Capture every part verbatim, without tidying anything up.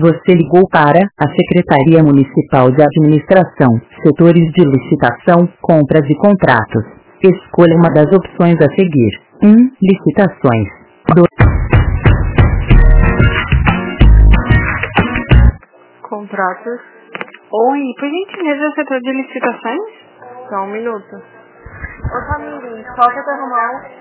Você ligou para a Secretaria Municipal de Administração, setores de licitação, compras e contratos. Escolha uma das opções a seguir. um. Licitações. dois. Contratos. Oi, por gentileza, setor de licitações? Só um minuto. Ô, Tamires, qual que é teu ramal?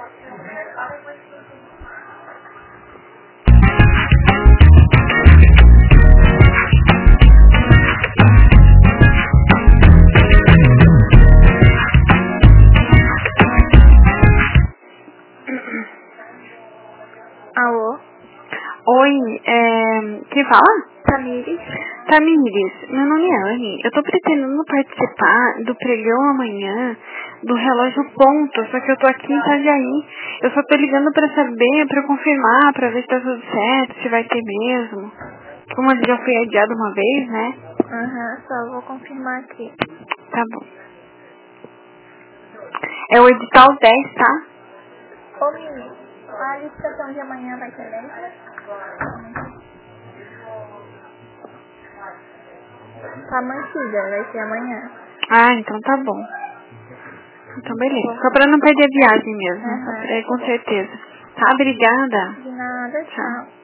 Alô? Oi, é... quem fala? Tamires. Tamires, meu nome é Anne. Eu tô pretendendo participar do pregão amanhã do relógio ponto, só que eu tô aqui em Itajaí. Eu só tô ligando pra saber, pra confirmar, pra ver se tá tudo certo, se vai ter mesmo. Como ele já foi adiado uma vez, né? Aham, uhum, só vou confirmar aqui. Tá bom. É o edital dez, tá? Ô, menino, a licitação de amanhã vai ter mesmo? Tá mantida, vai ser amanhã. Ah, então tá bom. Então beleza. Só pra não perder a viagem mesmo. Uhum. É, com certeza. Tá, obrigada. De nada, tchau.